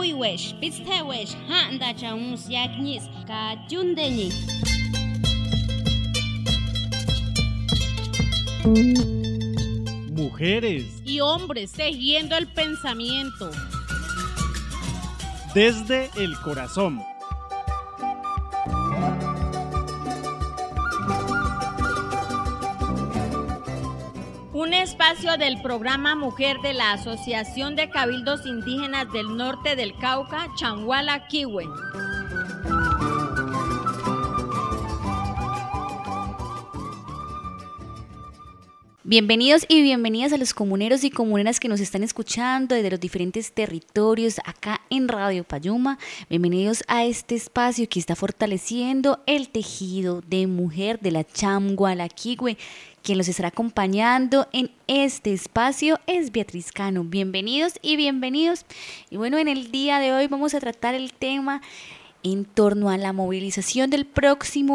Kuiwesh, Pistewesh, Handa Chamus Yaknis, Kajundeni. Mujeres y hombres tejiendo el pensamiento desde el corazón. Un espacio del programa Mujer de la Asociación de Cabildos Indígenas del Norte del Cauca, Changuala Kiwe. Bienvenidos y bienvenidas a los comuneros y comuneras que nos están escuchando desde los diferentes territorios acá en Radio Payuma. Bienvenidos a este espacio que está fortaleciendo el tejido de mujer de la Changuala Kiwe. Quien los estará acompañando en este espacio es Beatriz Cano. Bienvenidos y bienvenidos. Y bueno, en el día de hoy vamos a tratar el tema en torno a la movilización del próximo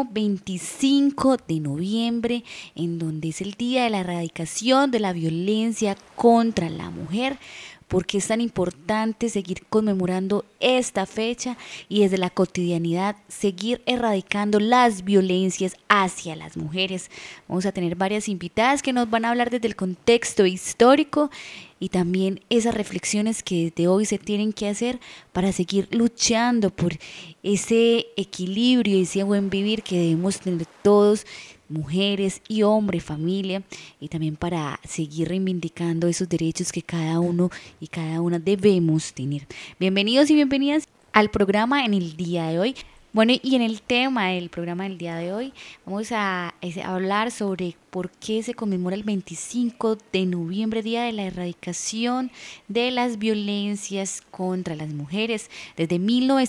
25 de noviembre, en donde es el Día de la Erradicación de la Violencia contra la Mujer. ¿Por qué es tan importante seguir conmemorando esta fecha y desde la cotidianidad seguir erradicando las violencias hacia las mujeres? Vamos a tener varias invitadas que nos van a hablar desde el contexto histórico y también esas reflexiones que desde hoy se tienen que hacer para seguir luchando por ese equilibrio y ese buen vivir que debemos tener todos, mujeres y hombres, familia, y también para seguir reivindicando esos derechos que cada uno y cada una debemos tener. Bienvenidos y bienvenidas al programa en el día de hoy. Bueno, y en el tema del programa del día de hoy vamos a hablar sobre por qué se conmemora el 25 de noviembre, Día de la Erradicación de las Violencias contra las Mujeres. Desde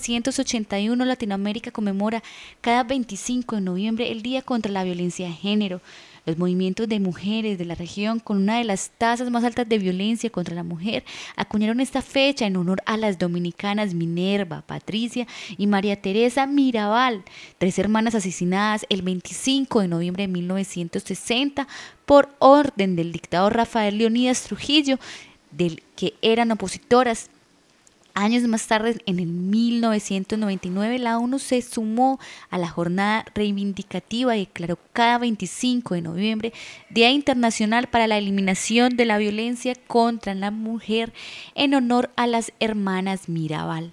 1981 Latinoamérica conmemora cada 25 de noviembre el Día contra la Violencia de Género. Los movimientos de mujeres de la región, con una de las tasas más altas de violencia contra la mujer, acuñaron esta fecha en honor a las dominicanas Minerva, Patricia y María Teresa Mirabal, 3 hermanas asesinadas el 25 de noviembre de 1960 por orden del dictador Rafael Leónidas Trujillo, del que eran opositoras. Años más tarde, en el 1999, la ONU se sumó a la jornada reivindicativa y declaró cada 25 de noviembre Día Internacional para la Eliminación de la Violencia contra la Mujer en honor a las hermanas Mirabal.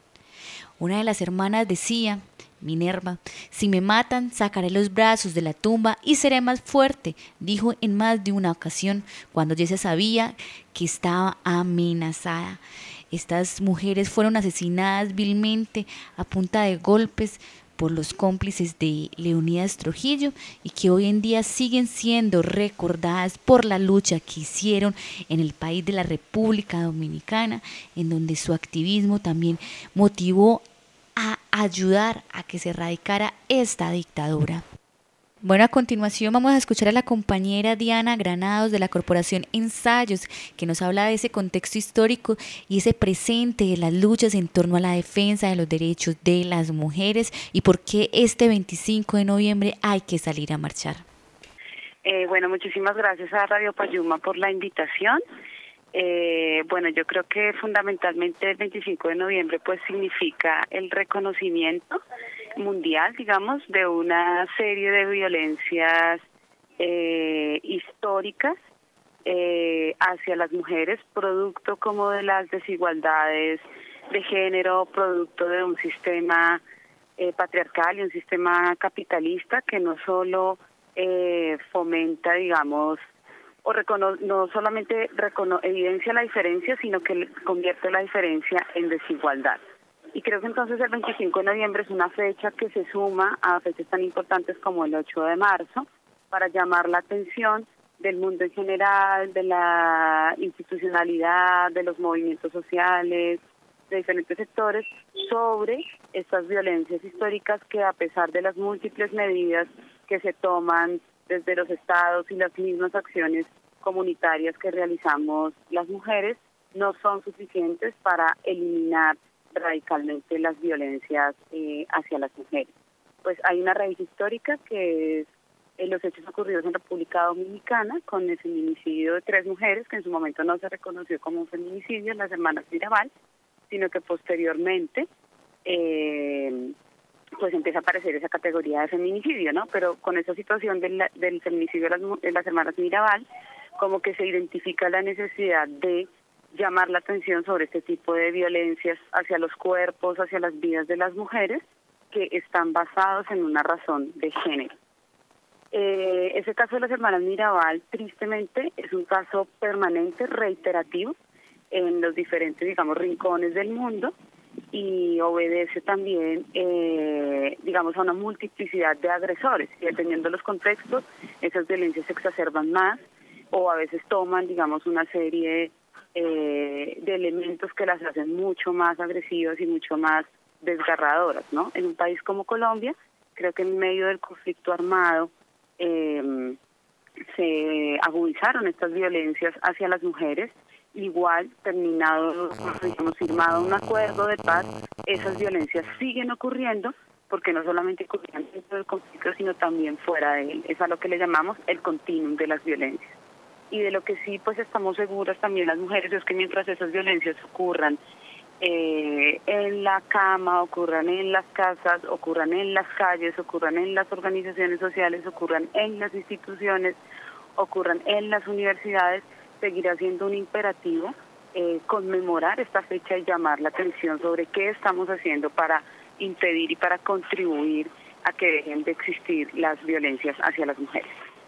Una de las hermanas decía, Minerva: si me matan, sacaré los brazos de la tumba y seré más fuerte, dijo en más de una ocasión cuando ya se sabía que estaba amenazada. Estas mujeres fueron asesinadas vilmente a punta de golpes por los cómplices de Leónidas Trujillo y que hoy en día siguen siendo recordadas por la lucha que hicieron en el país de la República Dominicana, en donde su activismo también motivó a ayudar a que se erradicara esta dictadura. Bueno, a continuación vamos a escuchar a la compañera Diana Granados de la Corporación Ensayos, que nos habla de ese contexto histórico y ese presente de las luchas en torno a la defensa de los derechos de las mujeres y por qué este 25 de noviembre hay que salir a marchar. Bueno, muchísimas gracias a Radio Payuma por la invitación. Bueno, yo creo que fundamentalmente el 25 de noviembre pues significa el reconocimiento mundial, digamos, de una serie de violencias históricas hacia las mujeres, producto como de las desigualdades de género, producto de un sistema patriarcal y un sistema capitalista que no solo fomenta, digamos, no solamente evidencia la diferencia, sino que convierte la diferencia en desigualdad. Y creo que entonces el 25 de noviembre es una fecha que se suma a fechas tan importantes como el 8 de marzo para llamar la atención del mundo en general, de la institucionalidad, de los movimientos sociales, de diferentes sectores, sobre estas violencias históricas que, a pesar de las múltiples medidas que se toman desde los estados y las mismas acciones comunitarias que realizamos las mujeres, no son suficientes para eliminar radicalmente las violencias hacia las mujeres. Pues hay una raíz histórica que es los hechos ocurridos en República Dominicana con el feminicidio de 3 mujeres, que en su momento no se reconoció como un feminicidio, las hermanas Mirabal, sino que posteriormente pues empieza a aparecer esa categoría de feminicidio, ¿no? Pero con esa situación del feminicidio de las hermanas Mirabal, como que se identifica la necesidad de llamar la atención sobre este tipo de violencias hacia los cuerpos, hacia las vidas de las mujeres, que están basados en una razón de género. Ese caso de las hermanas Mirabal, tristemente, es un caso permanente, reiterativo, en los diferentes, digamos, rincones del mundo, y obedece también, digamos, a una multiplicidad de agresores, y dependiendo de los contextos, esas violencias se exacerban más, o a veces toman, digamos, una serie de elementos que las hacen mucho más agresivas y mucho más desgarradoras, ¿no? En un país como Colombia, creo que en medio del conflicto armado se agudizaron estas violencias hacia las mujeres. Igual, terminado, digamos, firmado un acuerdo de paz, esas violencias siguen ocurriendo, porque no solamente ocurrían dentro del conflicto, sino también fuera de él. Es a lo que le llamamos el continuum de las violencias. Y de lo que sí, pues estamos seguras también las mujeres, es que mientras esas violencias ocurran en la cama, ocurran en las casas, ocurran en las calles, ocurran en las organizaciones sociales, ocurran en las instituciones, ocurran en las universidades, seguirá siendo un imperativo conmemorar esta fecha y llamar la atención sobre qué estamos haciendo para impedir y para contribuir a que dejen de existir las violencias hacia las mujeres.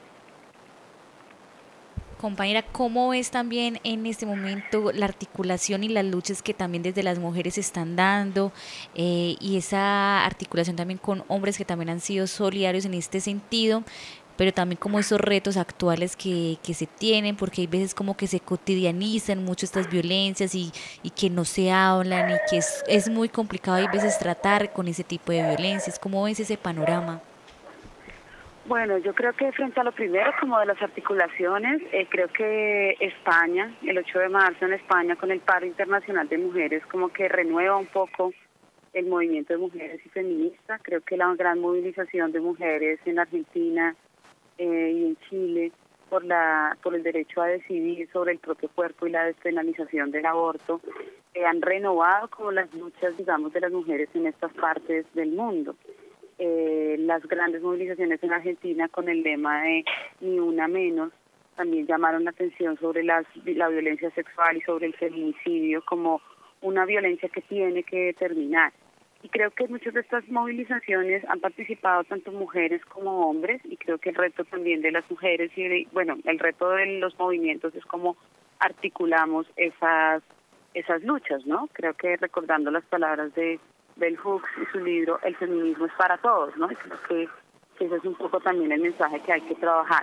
Compañera, ¿cómo ves también en este momento la articulación y las luchas que también desde las mujeres se están dando y esa articulación también con hombres que también han sido solidarios en este sentido, pero también como esos retos actuales que se tienen, porque hay veces como que se cotidianizan mucho estas violencias y que no se hablan y que es muy complicado hay veces tratar con ese tipo de violencias? ¿Cómo ves ese panorama? Bueno, yo creo que frente a lo primero, como de las articulaciones, creo que España, el 8 de marzo en España, con el paro internacional de mujeres, como que renueva un poco el movimiento de mujeres y feministas. Creo que la gran movilización de mujeres en Argentina y en Chile por el derecho a decidir sobre el propio cuerpo y la despenalización del aborto han renovado como las luchas, digamos, de las mujeres en estas partes del mundo. Las grandes movilizaciones en Argentina con el lema de Ni Una Menos también llamaron la atención sobre la violencia sexual y sobre el feminicidio como una violencia que tiene que terminar. Y creo que muchas de estas movilizaciones han participado tanto mujeres como hombres, y creo que el reto también de las mujeres el reto de los movimientos es cómo articulamos esas luchas, ¿no? Creo que recordando las palabras de Bell Hooks y su libro El feminismo es para todos, ¿no? Y creo que ese es un poco también el mensaje que hay que trabajar.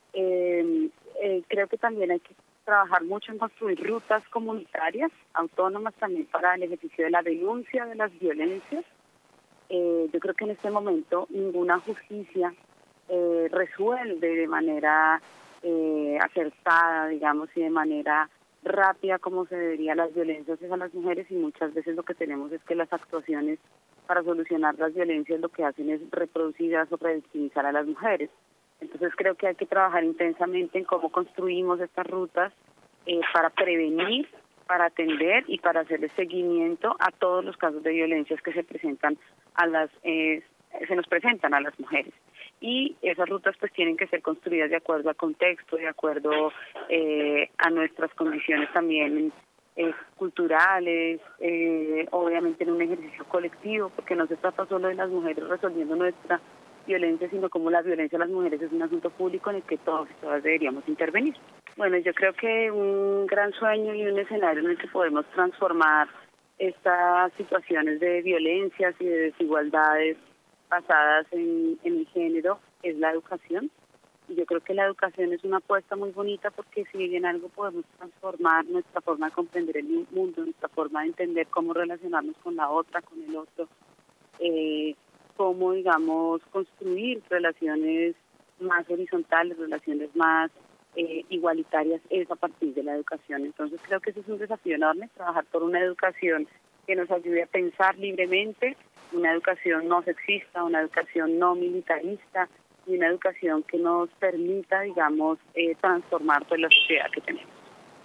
Creo que también hay que trabajar mucho en construir rutas comunitarias, autónomas también para el ejercicio de la denuncia de las violencias. Yo creo que en este momento ninguna justicia resuelve de manera acertada, digamos, y de manera rápida como se debería las violencias a las mujeres, y muchas veces lo que tenemos es que las actuaciones para solucionar las violencias lo que hacen es reproducirlas o revictimizar a las mujeres. Entonces creo que hay que trabajar intensamente en cómo construimos estas rutas para prevenir, para atender y para hacerle seguimiento a todos los casos de violencias que se presentan se nos presentan a las mujeres. Y esas rutas pues tienen que ser construidas de acuerdo al contexto, de acuerdo a nuestras condiciones también culturales, obviamente en un ejercicio colectivo, porque no se trata solo de las mujeres resolviendo nuestra violencia, sino como la violencia a las mujeres es un asunto público en el que todos y todas deberíamos intervenir. Bueno, yo creo que un gran sueño y un escenario en el que podemos transformar estas situaciones de violencias y de desigualdades basadas en el género es la educación. Y yo creo que la educación es una apuesta muy bonita, porque si en algo podemos transformar nuestra forma de comprender el mundo, nuestra forma de entender cómo relacionarnos con la otra, con el otro, cómo, digamos, construir relaciones más horizontales, relaciones más igualitarias, es a partir de la educación. Entonces creo que eso es un desafío enorme, trabajar por una educación que nos ayude a pensar libremente, una educación no sexista, una educación no militarista, y una educación que nos permita, digamos, transformar toda la sociedad que tenemos.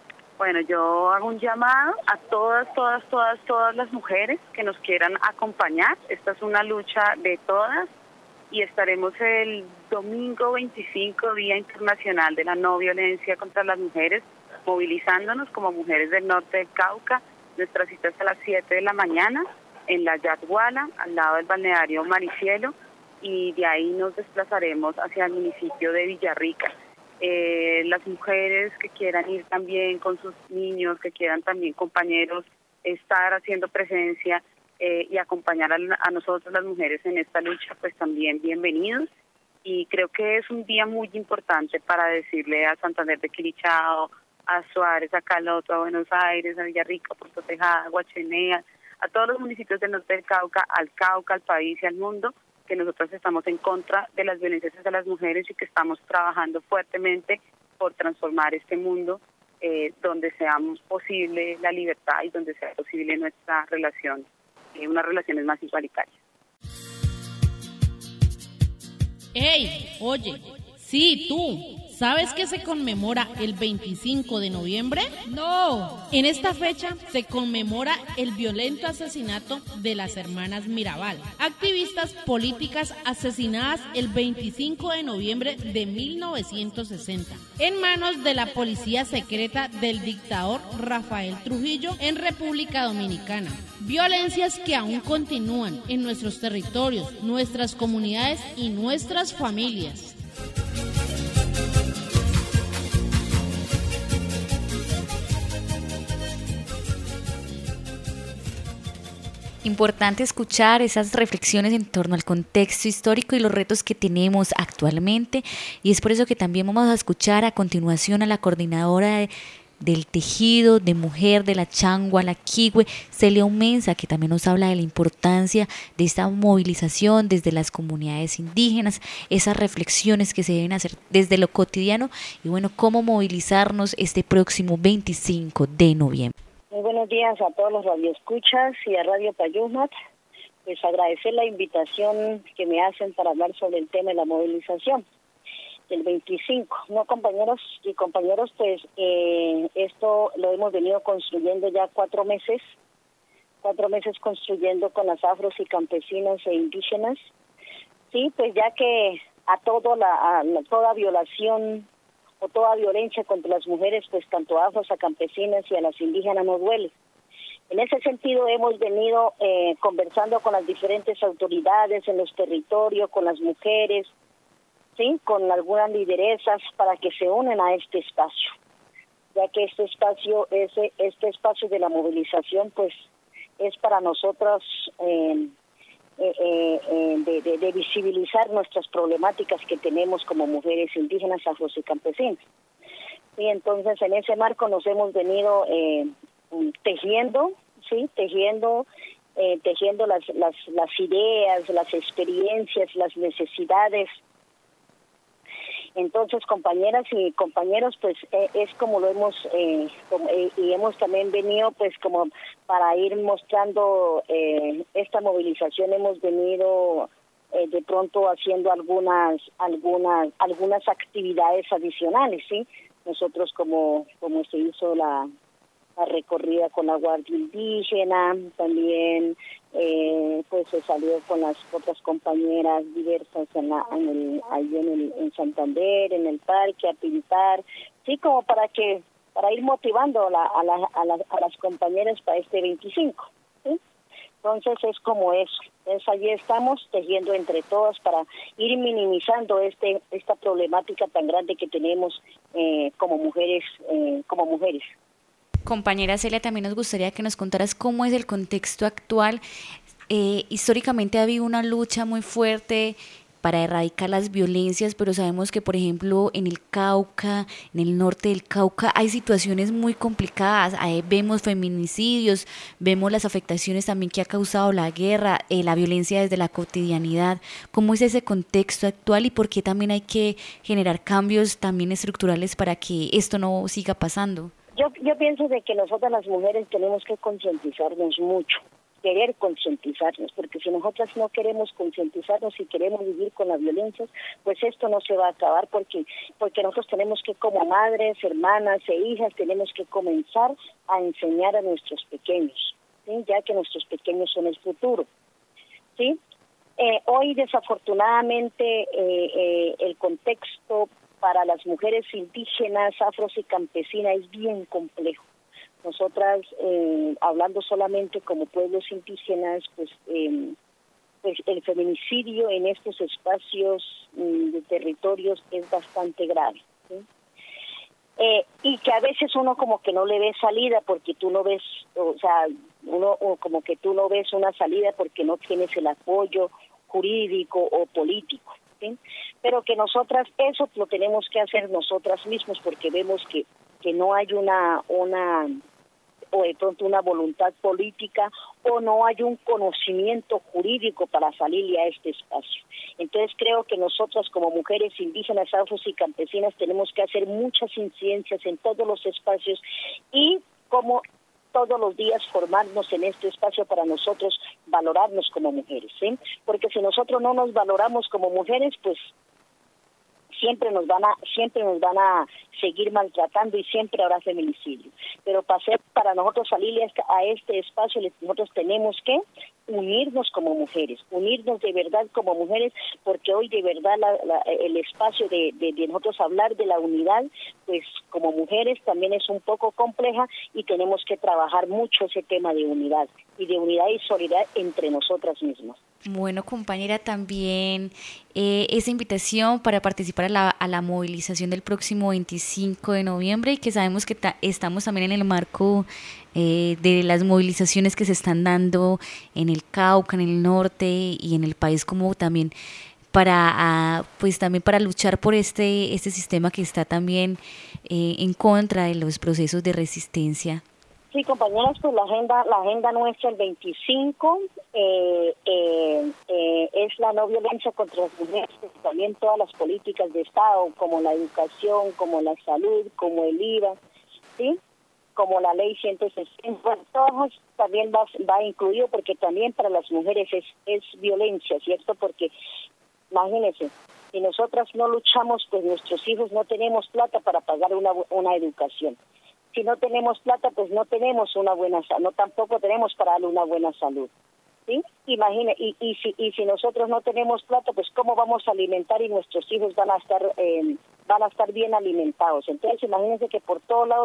Bueno, yo hago un llamado a todas las mujeres que nos quieran acompañar. Esta es una lucha de todas y estaremos el domingo 25, Día Internacional de la No Violencia contra las Mujeres, movilizándonos como mujeres del norte del Cauca. Nuestra cita es a las 7 de la mañana en la Yatguala, al lado del balneario Maricielo, y de ahí nos desplazaremos hacia el municipio de Villarrica. Las mujeres que quieran ir también con sus niños, que quieran también compañeros, estar haciendo presencia y acompañar a nosotros las mujeres en esta lucha, pues también bienvenidos. Y creo que es un día muy importante para decirle a Santander de Quilichao, a Suárez, a Caloto, a Buenos Aires, a Villarrica, a Puerto Tejada, a Guachenea, a todos los municipios del norte del Cauca, al país y al mundo, que nosotros estamos en contra de las violencias hacia las mujeres y que estamos trabajando fuertemente por transformar este mundo donde sea posible la libertad y donde sea posible nuestra relación, unas relaciones más igualitarias. ¡Ey! Oye, sí, tú. ¿Sabes qué se conmemora el 25 de noviembre? No. En esta fecha se conmemora el violento asesinato de las hermanas Mirabal, activistas políticas asesinadas el 25 de noviembre de 1960, en manos de la policía secreta del dictador Rafael Trujillo en República Dominicana. Violencias que aún continúan en nuestros territorios, nuestras comunidades y nuestras familias. Importante escuchar esas reflexiones en torno al contexto histórico y los retos que tenemos actualmente, y es por eso que también vamos a escuchar a continuación a la coordinadora del tejido de mujer de la Changua, la Quigüe, Celia Umensa, que también nos habla de la importancia de esta movilización desde las comunidades indígenas, esas reflexiones que se deben hacer desde lo cotidiano y bueno, cómo movilizarnos este próximo 25 de noviembre. Muy buenos días a todos los radioescuchas y a Radio Payumat. Pues agradecer la invitación que me hacen para hablar sobre el tema de la movilización del 25. No, compañeros y compañeros, pues esto lo hemos venido construyendo ya 4 meses construyendo con las afros y campesinas e indígenas. Sí, pues ya que a toda violación o toda violencia contra las mujeres, pues tanto a afros, a campesinas y a las indígenas nos duele. En ese sentido hemos venido conversando con las diferentes autoridades en los territorios, con las mujeres, sí, con algunas lideresas para que se unan a este espacio, ya que este espacio de la movilización, pues es para nosotros de visibilizar nuestras problemáticas que tenemos como mujeres indígenas, afros y campesinas. Y entonces en ese marco nos hemos venido tejiendo las ideas, las experiencias, las necesidades. Entonces, compañeras y compañeros, pues es como lo hemos y hemos también venido, pues como para ir mostrando esta movilización, hemos venido de pronto haciendo algunas actividades adicionales, sí. Nosotros como se hizo la recorrida con la Guardia Indígena, también pues se salió con las otras compañeras diversas en Santander, en el parque, a pintar, sí, como para ir motivando a las compañeras para este 25, ¿sí? Entonces es como eso. Entonces allí estamos tejiendo entre todas para ir minimizando esta problemática tan grande que tenemos como mujeres. Compañera Celia, también nos gustaría que nos contaras cómo es el contexto actual. Históricamente ha habido una lucha muy fuerte para erradicar las violencias, pero sabemos que, por ejemplo, en el Cauca, en el norte del Cauca, hay situaciones muy complicadas. Ahí vemos feminicidios, vemos las afectaciones también que ha causado la guerra, la violencia desde la cotidianidad. ¿Cómo es ese contexto actual y por qué también hay que generar cambios también estructurales para que esto no siga pasando? Yo pienso de que nosotras las mujeres tenemos que concientizarnos mucho, querer concientizarnos, porque si nosotras no queremos concientizarnos y queremos vivir con las violencias, pues esto no se va a acabar, porque nosotros tenemos que, como madres, hermanas e hijas, tenemos que comenzar a enseñar a nuestros pequeños, ¿sí? Ya que nuestros pequeños son el futuro, ¿sí? Hoy desafortunadamente el contexto para las mujeres indígenas, afros y campesinas es bien complejo. Nosotras, hablando solamente como pueblos indígenas, pues el feminicidio en estos espacios de territorios es bastante grave, ¿sí? Y que a veces uno como que no le ve salida porque tú no ves, como que tú no ves una salida porque no tienes el apoyo jurídico o político, ¿sí? Pero que nosotras eso lo tenemos que hacer nosotras mismas, porque vemos que no hay una o de pronto una voluntad política, o no hay un conocimiento jurídico para salirle a este espacio. Entonces creo que nosotras como mujeres indígenas, afros y campesinas tenemos que hacer muchas incidencias en todos los espacios y como todos los días formarnos en este espacio para nosotros valorarnos como mujeres, ¿sí? Porque si nosotros no nos valoramos como mujeres, pues siempre nos van a seguir maltratando y siempre habrá feminicidio. Pero para nosotros salir a este espacio, nosotros tenemos que unirnos como mujeres, unirnos de verdad como mujeres, porque hoy de verdad el espacio de nosotros hablar de la unidad, pues como mujeres también es un poco compleja y tenemos que trabajar mucho ese tema de unidad y solidaridad entre nosotras mismas. Bueno, compañera, también esa invitación para participar a la movilización del próximo 25 de noviembre y que sabemos que estamos también en el marco de las movilizaciones que se están dando en el Cauca, en el norte y en el país, como también para luchar por este sistema que está también en contra de los procesos de resistencia. Sí, compañeras, pues la agenda nuestra el 25 es la no violencia contra las mujeres, también todas las políticas de Estado, como la educación, como la salud, como el IVA, ¿sí? Como la ley 160, bueno, todos también va incluido, porque también para las mujeres es violencia, ¿cierto? Porque imagínense, si nosotras no luchamos, pues nuestros hijos no tenemos plata para pagar una educación. Si no tenemos plata, pues no tenemos una buena salud, no tampoco tenemos para darle una buena salud, ¿sí? Imagine, y si nosotros no tenemos plata, pues cómo vamos a alimentar y nuestros hijos van a estar bien alimentados. Entonces imagínense que por todos lados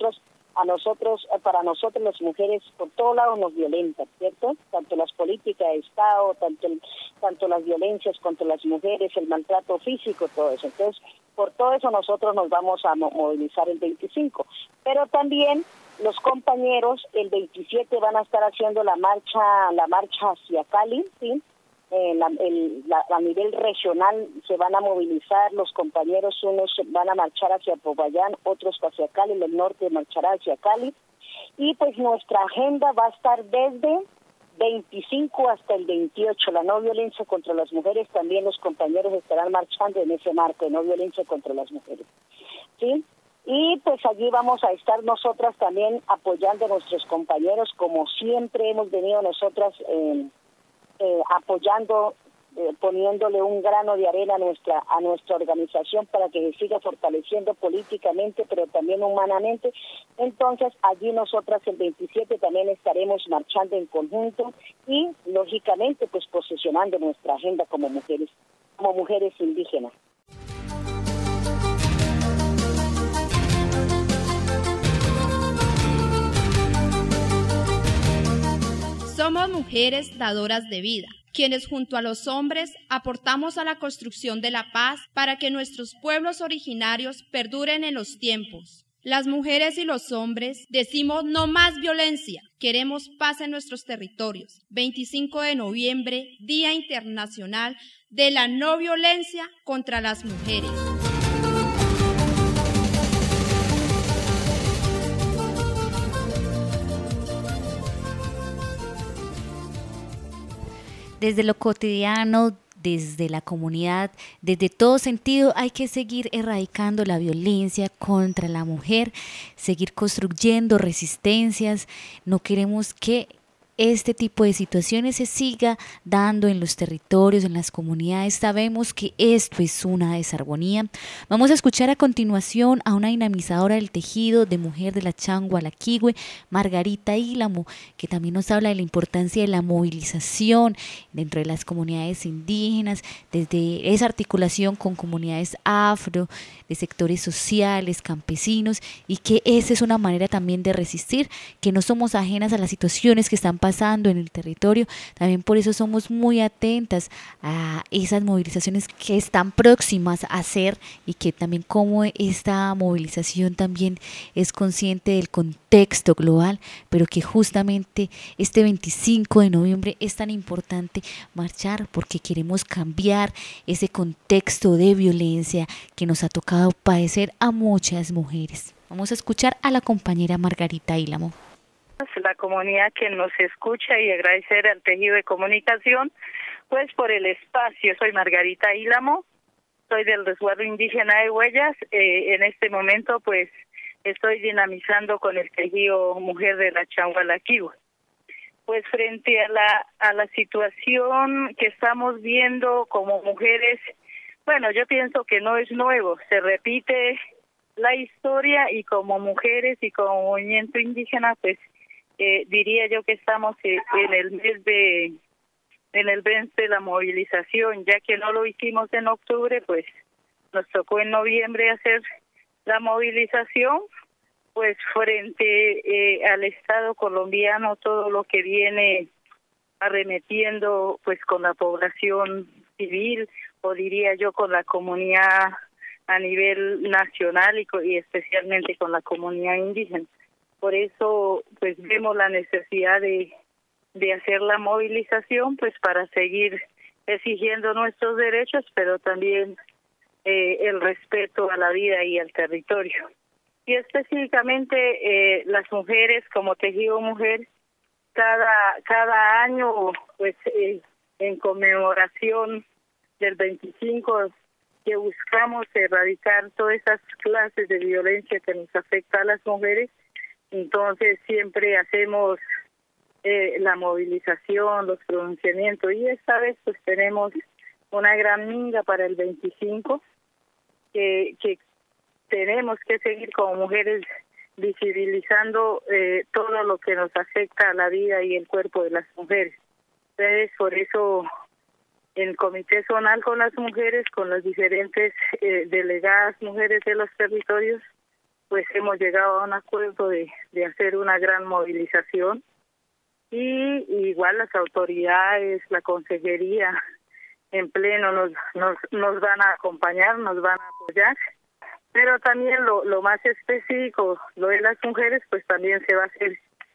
para nosotros las mujeres, por todos lados nos violentan, ¿cierto? Tanto las políticas de Estado, tanto las violencias contra las mujeres, el maltrato físico, todo eso. Entonces, por todo eso nosotros nos vamos a movilizar el 25. Pero también los compañeros el 27 van a estar haciendo la marcha hacia Cali, ¿sí? A nivel regional se van a movilizar los compañeros, unos van a marchar hacia Popayán, otros hacia Cali, el norte marchará hacia Cali, y pues nuestra agenda va a estar desde 25 hasta el 28, la no violencia contra las mujeres. También los compañeros estarán marchando en ese marco de no violencia contra las mujeres, ¿sí? Y pues allí vamos a estar nosotras también apoyando a nuestros compañeros, como siempre hemos venido nosotras apoyando, poniéndole un grano de arena a nuestra organización para que se siga fortaleciendo políticamente, pero también humanamente. Entonces allí nosotras el 27 también estaremos marchando en conjunto y lógicamente pues posicionando nuestra agenda como mujeres indígenas. Somos mujeres dadoras de vida, quienes junto a los hombres aportamos a la construcción de la paz para que nuestros pueblos originarios perduren en los tiempos. Las mujeres y los hombres decimos no más violencia, queremos paz en nuestros territorios. 25 de noviembre, Día Internacional de la No Violencia contra las Mujeres. Desde lo cotidiano, desde la comunidad, desde todo sentido, hay que seguir erradicando la violencia contra la mujer, seguir construyendo resistencias. No queremos que este tipo de situaciones se siga dando en los territorios, en las comunidades. Sabemos que esto es una desarmonía. Vamos a escuchar a continuación a una dinamizadora del tejido de mujer de la Changualaquihue, Margarita Ílamo, que también nos habla de la importancia de la movilización dentro de las comunidades indígenas, desde esa articulación con comunidades afro, de sectores sociales, campesinos, y que esa es una manera también de resistir, que no somos ajenas a las situaciones que están pasando en el territorio. También por eso somos muy atentas a esas movilizaciones que están próximas a hacer, y que también como esta movilización también es consciente del contexto global, pero que justamente este 25 de noviembre es tan importante marchar porque queremos cambiar ese contexto de violencia que nos ha tocado padecer a muchas mujeres. Vamos a escuchar a la compañera Margarita Ílamo. La comunidad que nos escucha, y agradecer al tejido de comunicación pues por el espacio. Soy Margarita Ílamo, soy del resguardo indígena de Huellas. En este momento pues estoy dinamizando con el tejido mujer de la Changualaquihue. Pues frente a la situación que estamos viendo como mujeres, bueno, yo pienso que no es nuevo, se repite la historia, y como mujeres y como movimiento indígena pues diría yo que estamos en el mes de la movilización, ya que no lo hicimos en octubre, pues nos tocó en noviembre hacer la movilización, pues frente al Estado colombiano, todo lo que viene arremetiendo pues con la población civil, o diría yo con la comunidad a nivel nacional y especialmente con la comunidad indígena. Por eso pues vemos la necesidad de hacer la movilización pues para seguir exigiendo nuestros derechos, pero también el respeto a la vida y al territorio. Y específicamente las mujeres como tejido mujer, cada año pues en conmemoración del 25, que buscamos erradicar todas esas clases de violencia que nos afecta a las mujeres, entonces siempre hacemos la movilización, los pronunciamientos, y esta vez pues tenemos una gran minga para el 25 que tenemos que seguir como mujeres visibilizando todo lo que nos afecta a la vida y el cuerpo de las mujeres. Entonces por eso el Comité Zonal con las mujeres, con las diferentes delegadas mujeres de los territorios, pues hemos llegado a un acuerdo de hacer una gran movilización, y igual las autoridades, la consejería en pleno nos van a acompañar, nos van a apoyar, pero también lo más específico, lo de las mujeres, pues también se va a hacer,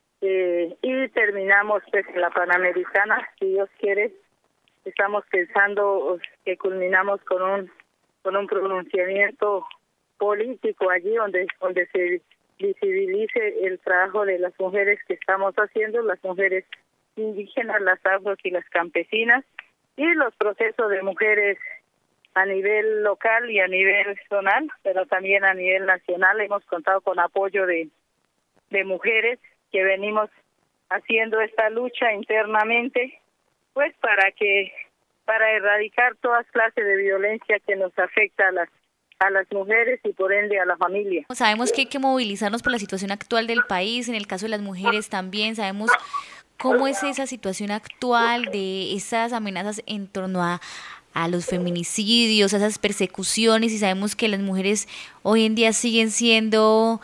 y terminamos pues en la Panamericana, si Dios quiere. Estamos pensando que culminamos con un pronunciamiento político allí donde se visibilice el trabajo de las mujeres que estamos haciendo, las mujeres indígenas, las afros y las campesinas, y los procesos de mujeres a nivel local y a nivel zonal, pero también a nivel nacional. Hemos contado con apoyo de mujeres que venimos haciendo esta lucha internamente, pues para erradicar todas clases de violencia que nos afecta a las mujeres y por ende a la familia. Sabemos que hay que movilizarnos por la situación actual del país, en el caso de las mujeres también sabemos cómo es esa situación actual de esas amenazas en torno a los feminicidios, a esas persecuciones, y sabemos que las mujeres hoy en día siguen siendo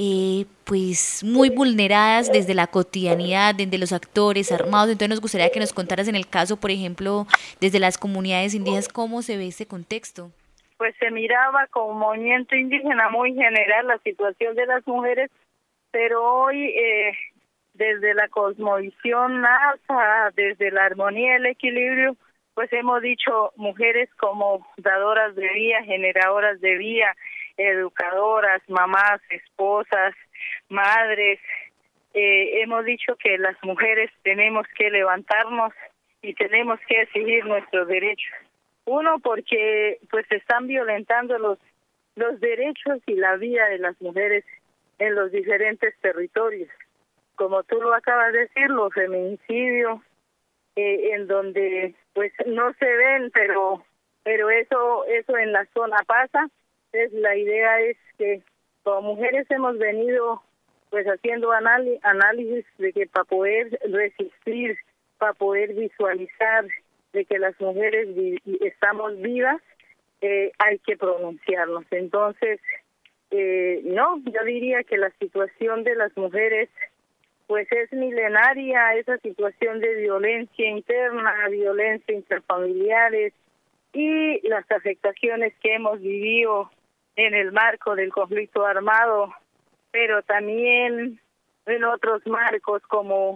pues muy vulneradas desde la cotidianidad, desde los actores armados. Entonces nos gustaría que nos contaras en el caso, por ejemplo, desde las comunidades indígenas, cómo se ve ese contexto. Pues se miraba como movimiento indígena muy general la situación de las mujeres, pero hoy desde la cosmovisión NASA, desde la armonía y el equilibrio, pues hemos dicho mujeres como dadoras de vida, generadoras de vida, educadoras, mamás, esposas, madres. Hemos dicho que las mujeres tenemos que levantarnos y tenemos que exigir nuestros derechos. Uno, porque pues se están violentando los derechos y la vida de las mujeres en los diferentes territorios. como tú lo acabas de decir, los feminicidios, en donde pues no se ven, pero eso en la zona pasa. Entonces la idea es que como mujeres hemos venido pues haciendo análisis de que para poder resistir, para poder visualizar de que las mujeres estamos vivas, hay que pronunciarnos. Entonces, no, yo diría que la situación de las mujeres pues es milenaria, esa situación de violencia interna, violencia intrafamiliares y las afectaciones que hemos vivido en el marco del conflicto armado, pero también en otros marcos como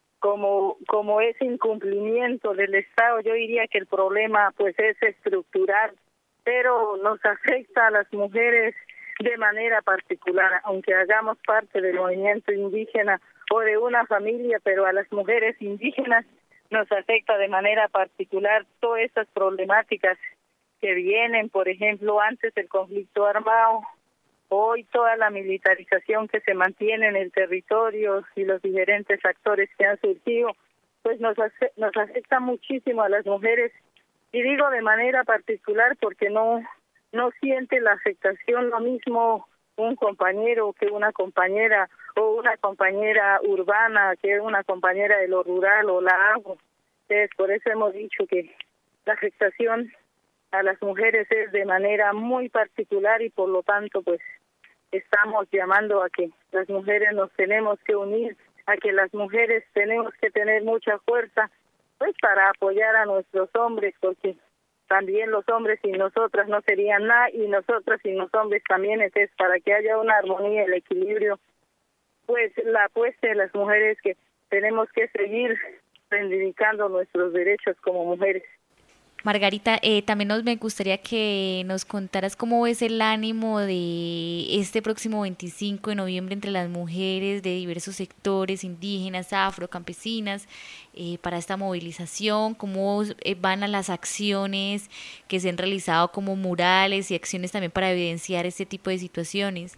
ese incumplimiento del Estado. Yo diría que el problema pues es estructural, pero nos afecta a las mujeres de manera particular, aunque hagamos parte del movimiento indígena o de una familia, pero a las mujeres indígenas nos afecta de manera particular todas estas problemáticas que vienen, por ejemplo, antes del conflicto armado, hoy toda la militarización que se mantiene en el territorio y los diferentes actores que han surgido, pues nos afecta muchísimo a las mujeres, y digo de manera particular porque no siente la afectación lo mismo un compañero que una compañera, o una compañera urbana que una compañera de lo rural o la hago. Entonces, por eso hemos dicho que la afectación a las mujeres es de manera muy particular, y por lo tanto pues estamos llamando a que las mujeres nos tenemos que unir, a que las mujeres tenemos que tener mucha fuerza pues para apoyar a nuestros hombres, porque también los hombres sin nosotras no serían nada, y nosotras sin los hombres también. Entonces, para que haya una armonía, el equilibrio, pues la apuesta de las mujeres que tenemos que seguir reivindicando nuestros derechos como mujeres. Margarita, también me gustaría que nos contaras cómo es el ánimo de este próximo 25 de noviembre entre las mujeres de diversos sectores indígenas, afro, campesinas, para esta movilización, cómo van a las acciones que se han realizado como murales y acciones también para evidenciar este tipo de situaciones.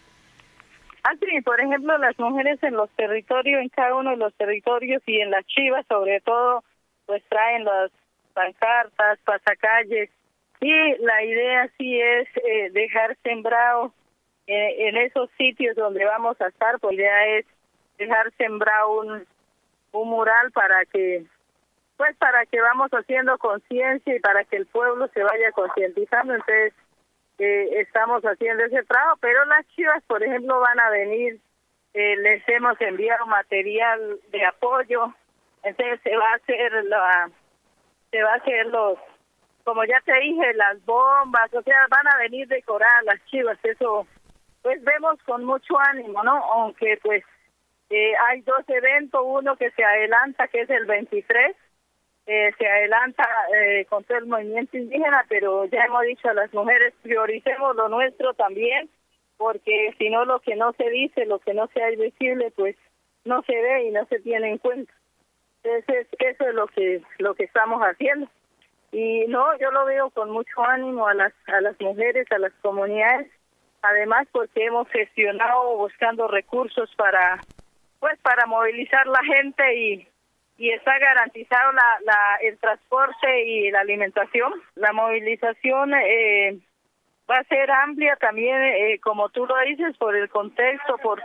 Sí, por ejemplo, las mujeres en los territorios, en cada uno de los territorios y en las chivas sobre todo, pues traen las pancartas, pasacalles, y la idea sí es dejar sembrado en esos sitios donde vamos a estar, pues la idea es dejar sembrado un mural para que vamos haciendo conciencia y para que el pueblo se vaya concientizando. Entonces estamos haciendo ese trabajo, pero las chivas, por ejemplo, van a venir, les hemos enviado material de apoyo, entonces se va a hacer como ya te dije, las bombas, o sea, van a venir decoradas las chivas. Eso pues vemos con mucho ánimo, ¿no? Aunque pues hay dos eventos, uno que se adelanta, que es el 23, se adelanta con todo el movimiento indígena, pero ya hemos dicho a las mujeres, prioricemos lo nuestro también, porque si no, lo que no se dice, lo que no se hace visible, pues no se ve y no se tiene en cuenta. Entonces, eso es lo que estamos haciendo. Y no, yo lo veo con mucho ánimo a las mujeres, a las comunidades, además porque hemos gestionado buscando recursos para movilizar la gente, y está garantizado el transporte y la alimentación. La movilización va a ser amplia también, como tú lo dices, por el contexto, por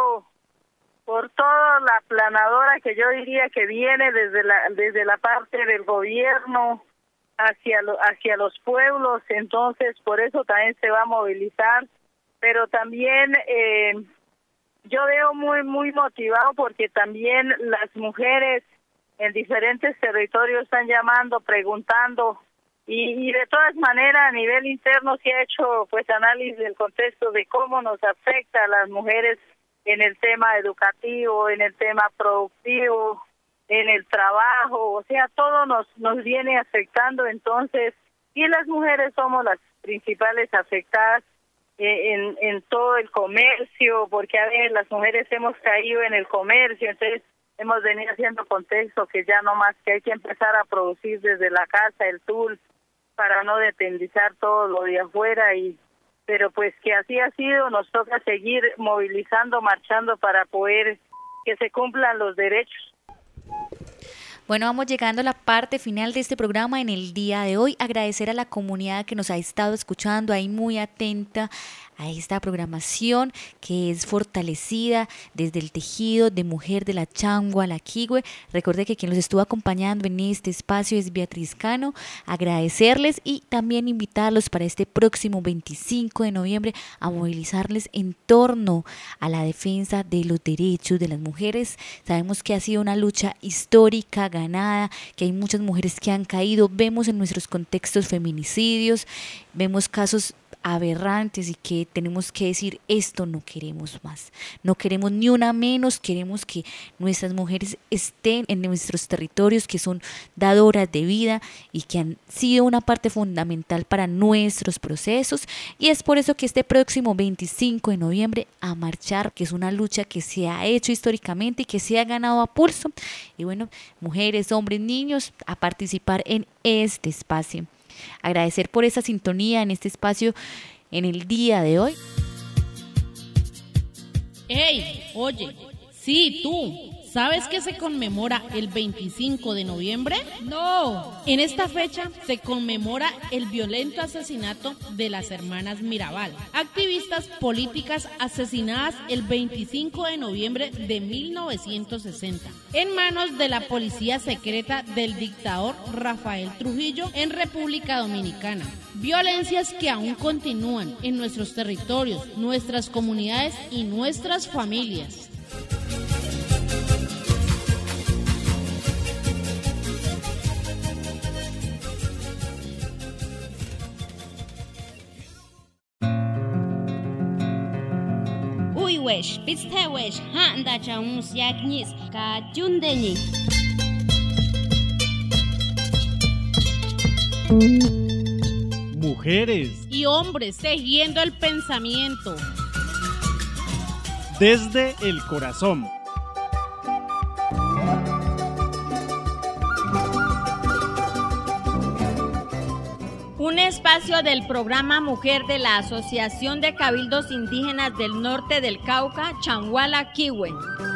toda la planadora que yo diría que viene desde la parte del gobierno hacia los pueblos. Entonces por eso también se va a movilizar, pero también yo veo muy motivado porque también las mujeres en diferentes territorios están llamando, preguntando, y de todas maneras a nivel interno se ha hecho pues análisis del contexto de cómo nos afecta a las mujeres en el tema educativo, en el tema productivo, en el trabajo, o sea, todo nos viene afectando. Entonces, y las mujeres somos las principales afectadas en todo el comercio, porque a ver, las mujeres hemos caído en el comercio, entonces hemos venido haciendo contexto que ya no más, que hay que empezar a producir desde la casa, el tul, para no dependizar todo lo de afuera, pero pues que así ha sido, nos toca seguir movilizando, marchando para poder que se cumplan los derechos. Bueno, vamos llegando a la parte final de este programa en el día de hoy. Agradecer a la comunidad que nos ha estado escuchando ahí muy atenta a esta programación que es fortalecida desde el tejido de mujer de la Changua, la Quihue. Recuerde que quien los estuvo acompañando en este espacio es Beatriz Cano. Agradecerles y también invitarlos para este próximo 25 de noviembre a movilizarles en torno a la defensa de los derechos de las mujeres. Sabemos que ha sido una lucha histórica, ganada, que hay muchas mujeres que han caído. Vemos en nuestros contextos feminicidios, vemos casos aberrantes y que tenemos que decir esto no queremos más, no queremos ni una menos, queremos que nuestras mujeres estén en nuestros territorios, que son dadoras de vida y que han sido una parte fundamental para nuestros procesos, y es por eso que este próximo 25 de noviembre a marchar, que es una lucha que se ha hecho históricamente y que se ha ganado a pulso, y bueno, mujeres, hombres, niños, a participar en este espacio. Agradecer por esa sintonía en este espacio en el día de hoy. ¡Ey! Oye, sí, tú, ¿sabes que se conmemora el 25 de noviembre? No. En esta fecha se conmemora el violento asesinato de las hermanas Mirabal, activistas políticas asesinadas el 25 de noviembre de 1960, en manos de la policía secreta del dictador Rafael Trujillo en República Dominicana. Violencias que aún continúan en nuestros territorios, nuestras comunidades y nuestras familias. Wesh, Pistewesh, Handa Chamus Yaknis, Kachundeni. Mujeres, Y hombres tejiendo el pensamiento. desde el corazón. Un espacio del programa Mujer de la Asociación de Cabildos Indígenas del Norte del Cauca, Changuala, Quihue.